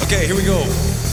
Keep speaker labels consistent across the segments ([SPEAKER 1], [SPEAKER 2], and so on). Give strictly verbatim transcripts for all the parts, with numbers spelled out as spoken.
[SPEAKER 1] Okay, here we go.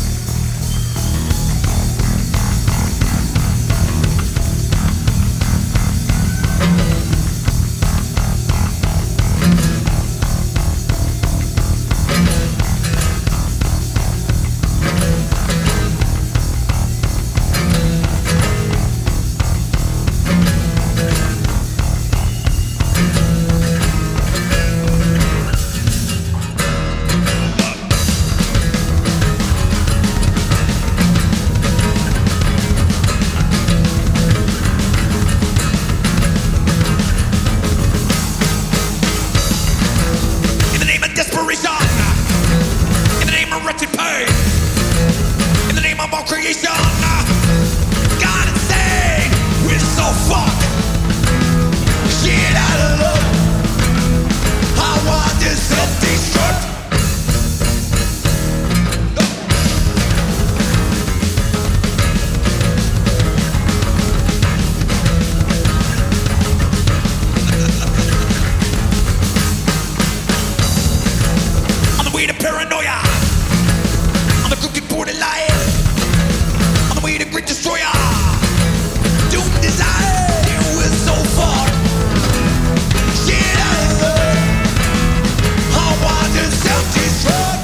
[SPEAKER 2] All creation, God insane, we're so fucked. Shit out of love. I want this self-destruct. On the way to paranoia, on the crooked borderline. Way to great destroyer, doom desire, we're so far. Shit out of love, I want to self-destruct.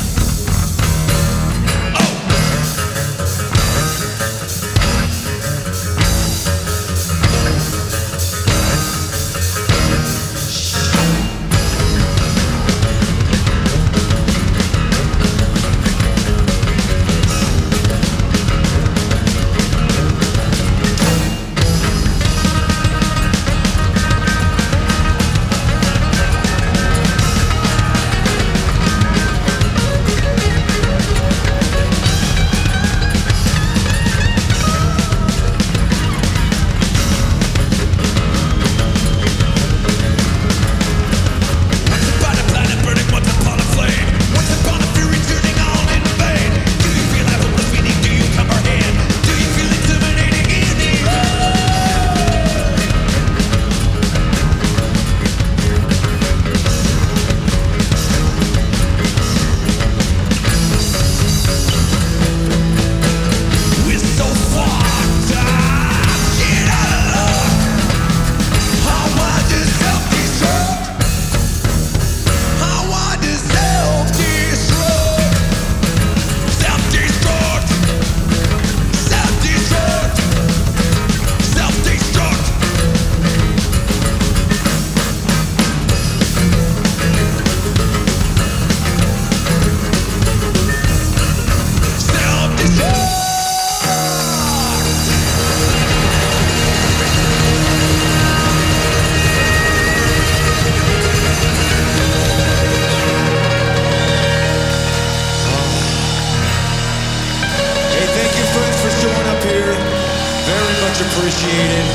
[SPEAKER 1] Appreciated.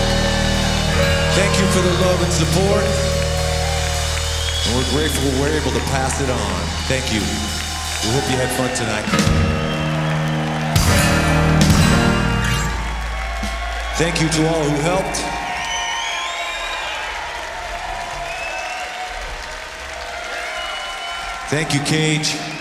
[SPEAKER 1] Thank you for the love and support. And we're grateful we're able to pass it on. Thank you. We hope you had fun tonight. Thank you to all who helped. Thank you, Cage.